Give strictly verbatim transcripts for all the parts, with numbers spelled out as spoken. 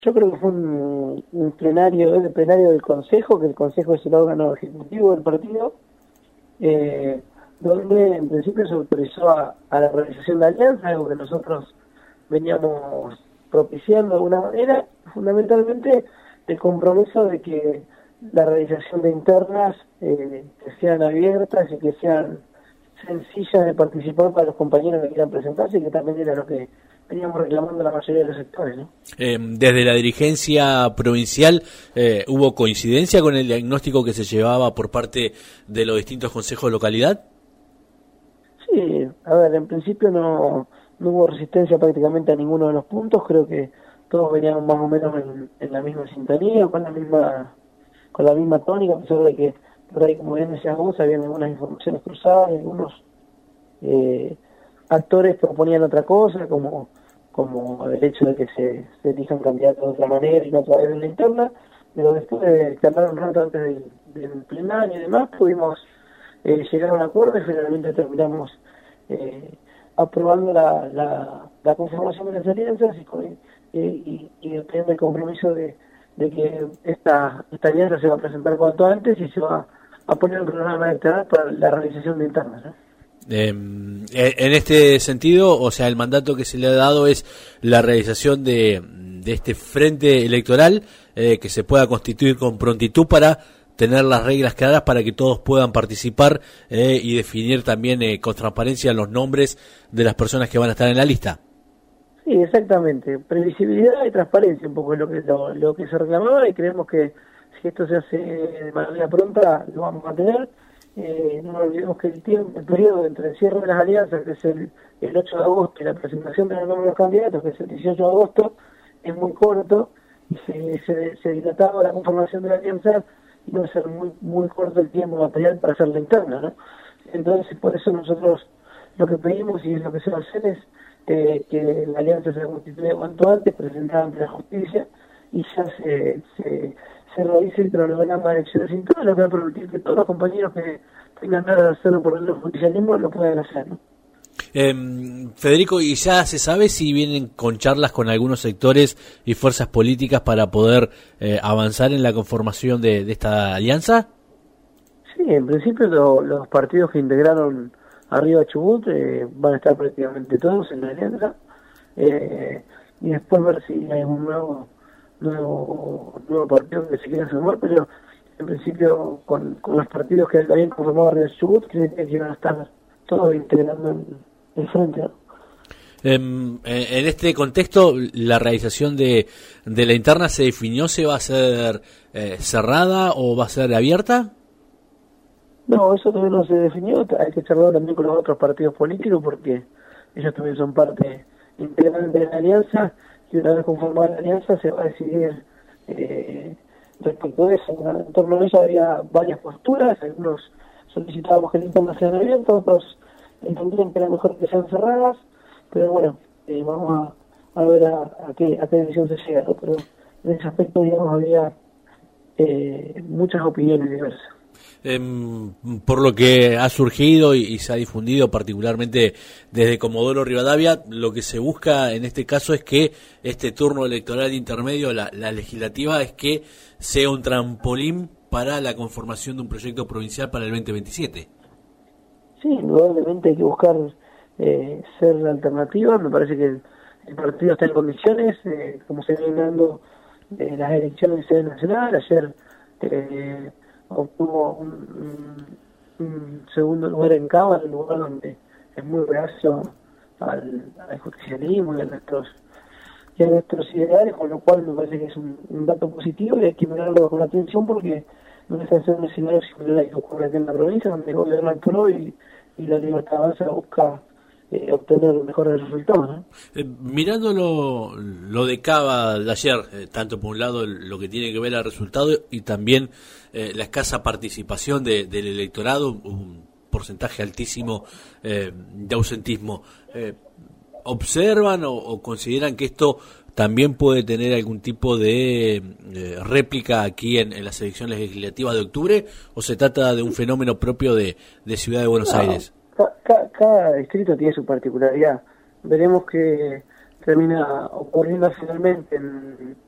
Yo creo que fue un, un plenario, el plenario del Consejo, que el Consejo es el órgano ejecutivo del partido, eh, donde en principio se autorizó a, a la realización de alianzas, algo que nosotros veníamos propiciando de alguna manera, fundamentalmente el compromiso de que la realización de internas eh, que sean abiertas y que sean sencillas de participar para los compañeros que quieran presentarse, y que también era lo que veníamos reclamando la mayoría de los sectores, ¿no? Eh, desde la dirigencia provincial, eh, ¿hubo coincidencia con el diagnóstico que se llevaba por parte de los distintos consejos de localidad? Sí, a ver, en principio no, no hubo resistencia prácticamente a ninguno de los puntos. Creo que todos veníamos más o menos en, en la misma sintonía, con la misma con la misma tónica, a pesar de que por ahí, como bien decías vos, habían algunas informaciones cruzadas, algunos eh, actores proponían otra cosa, como como el hecho de que se, se elijan candidatos de otra manera y no a través de la interna, pero después de charlar un rato antes del, del plenario y demás, pudimos eh, llegar a un acuerdo y finalmente terminamos eh, aprobando la, la, la conformación de las alianzas y, con, eh, y, y teniendo el compromiso de, de que esta, esta alianza se va a presentar cuanto antes y se va a poner un programa electoral para la realización de internas, ¿no? Eh, en este sentido, o sea, el mandato que se le ha dado es la realización de, de este frente electoral eh, que se pueda constituir con prontitud para tener las reglas claras para que todos puedan participar eh, y definir también eh, con transparencia los nombres de las personas que van a estar en la lista. Sí, exactamente. Previsibilidad y transparencia un poco es lo que, lo, lo que se reclamaba, y creemos que si esto se hace de manera pronta lo vamos a tener. Eh, no nos olvidemos que el tiempo, el periodo entre el cierre de las alianzas, que es el, el ocho de agosto, y la presentación de los nombres de los candidatos, que es el dieciocho de agosto, es muy corto, y se, se, se dilataba la conformación de la alianza y no va a ser muy, muy corto el tiempo material para hacer la interna, ¿no? Entonces, por eso nosotros lo que pedimos y lo que se va a hacer es eh, que la alianza se constituya cuanto antes, presentada ante la justicia, y ya se, se, se realice el cronograma de elecciones internas, lo que va a permitir que todos los compañeros que tengan ganas de hacerlo por el judicialismo lo puedan hacer, ¿no? Eh, Federico, ¿y ya se sabe si vienen con charlas con algunos sectores y fuerzas políticas para poder eh, avanzar en la conformación de, de esta alianza? Sí, en principio lo, los partidos que integraron Arriba Chubut eh, van a estar prácticamente todos en la alianza, eh, y después ver si hay un nuevo nuevo nuevo partido que se quiera sumar, pero en principio con, con los partidos que habían conformado Arriba Chubut, creo que iban a estar todos integrando el, el frente, ¿no? En, en este contexto, la realización de, de la interna se definió, ¿se va a ser eh, cerrada o va a ser abierta? No, eso todavía no se definió. Hay que charlar también con los otros partidos políticos, porque ellos también son parte integrante de la alianza, y una vez conformada la alianza se va a decidir eh, respecto de eso. En torno a eso había varias posturas. Algunos solicitábamos que las internas sean abiertas, otros entendían que era mejor que sean cerradas, pero bueno, eh, vamos a, a ver a, a, qué, a qué decisión se llega, ¿no? Pero en ese aspecto, digamos, había eh, muchas opiniones diversas. Eh, por lo que ha surgido y, y se ha difundido particularmente desde Comodoro Rivadavia, lo que se busca en este caso es que este turno electoral intermedio, la, la legislativa, es que sea un trampolín para la conformación de un proyecto provincial para el veinte veintisiete. Sí, indudablemente hay que buscar eh, ser alternativa. Me parece que el, el partido está en condiciones, eh, como se vienen dando eh, las elecciones de sede nacional. Ayer eh, obtuvo un, un, un segundo lugar en Cámara, un lugar donde es muy reacio al, al justicialismo y a nuestros, y a nuestros ideales, con lo cual me parece que es un, un dato positivo y hay que mirarlo con atención, porque no deja de ser un escenario similar al que ocurre aquí en la provincia, donde el gobierno el PRO y, y la Libertad Avanza busca eh, obtener mejores resultados, ¿no? Eh, mirando lo, lo de Cava de ayer, eh, tanto por un lado lo que tiene que ver al resultado y también eh, la escasa participación de, del electorado, un porcentaje altísimo eh, de ausentismo, eh, ¿observan o, o consideran que esto también puede tener algún tipo de eh, réplica aquí en, en las elecciones legislativas de octubre, o se trata de un fenómeno propio de, de Ciudad de Buenos no, Aires? Ca, ca, cada distrito tiene su particularidad. Veremos que termina ocurriendo finalmente en,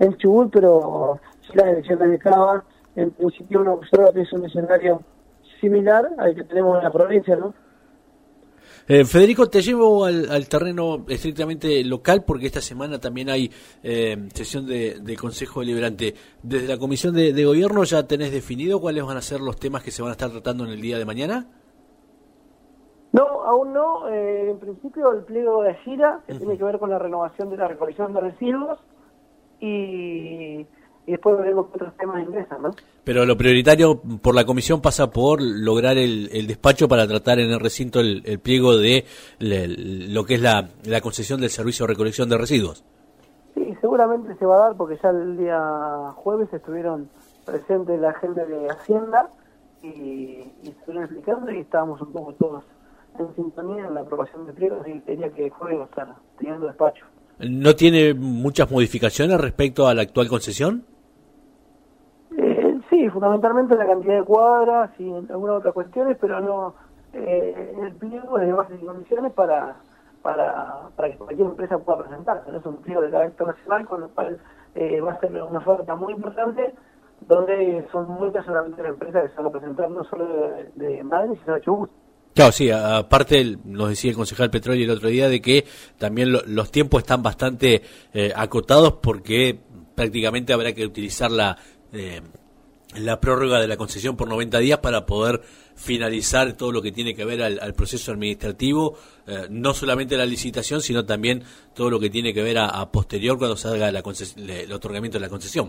en Chubut, pero si las elecciones de Cava, en principio uno observa que es un escenario similar al que tenemos en la provincia, ¿no? Eh, Federico, te llevo al, al terreno estrictamente local porque esta semana también hay eh, sesión de, de Consejo Deliberante. Desde la Comisión de, de Gobierno, ¿ya tenés definido cuáles van a ser los temas que se van a estar tratando en el día de mañana? No, aún no. Eh, en principio el pliego de gira, que uh-huh. tiene que ver con la renovación de la recolección de residuos, y, y después veremos qué otros temas ingresan, ¿no? Pero lo prioritario por la comisión pasa por lograr el, el despacho para tratar en el recinto el, el pliego de le, lo que es la, la concesión del servicio de recolección de residuos. Sí, seguramente se va a dar porque ya el día jueves estuvieron presentes la gente de Hacienda y, y estuvieron explicando y estábamos un poco todos en sintonía en la aprobación de pliegos y quería que jueves va a estar teniendo despacho. ¿No tiene muchas modificaciones respecto a la actual concesión? Eh, sí, fundamentalmente la cantidad de cuadras y algunas otras cuestiones, pero no eh, el pliego es de bases y condiciones para, para, para que cualquier empresa pueda presentarse. ¿No? Es un pliego de carácter nacional, con lo cual eh, va a ser una oferta muy importante, donde son muchas solamente las empresas que se van a presentar, no solo de, de Madrid, sino de Chubut. Claro, sí, aparte nos decía el concejal Petrolli el otro día de que también lo, los tiempos están bastante eh, acotados porque prácticamente habrá que utilizar la, eh, la prórroga de la concesión por noventa días para poder finalizar todo lo que tiene que ver al, al proceso administrativo, eh, no solamente la licitación, sino también todo lo que tiene que ver a, a posterior cuando se haga la el otorgamiento de la concesión.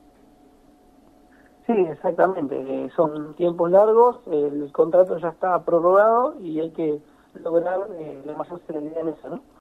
Sí, exactamente. Eh, son tiempos largos, eh, el contrato ya está prorrogado y hay que lograr eh, la mayor celeridad en eso, ¿no?